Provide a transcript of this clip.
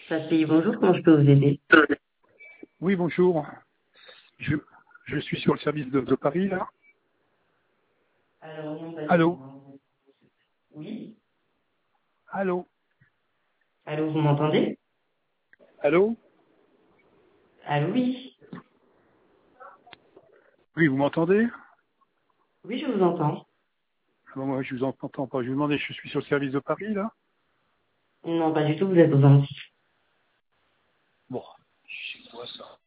Papi, bonjour, comment je peux vous aider? Oui, bonjour. Je, je suis sur le service de Paris, là. Alors, non, pas du tout, Allô? hein. Oui? Allô? Allô, vous m'entendez? Allô? Allô, oui? Oui, vous m'entendez? Oui, je vous entends. Ah bon, moi, je vous entends pas. Je vous demandais, je suis sur le service de Paris, là. Non, pas du tout, vous êtes aux Antilles. Bon, c'est quoi ça?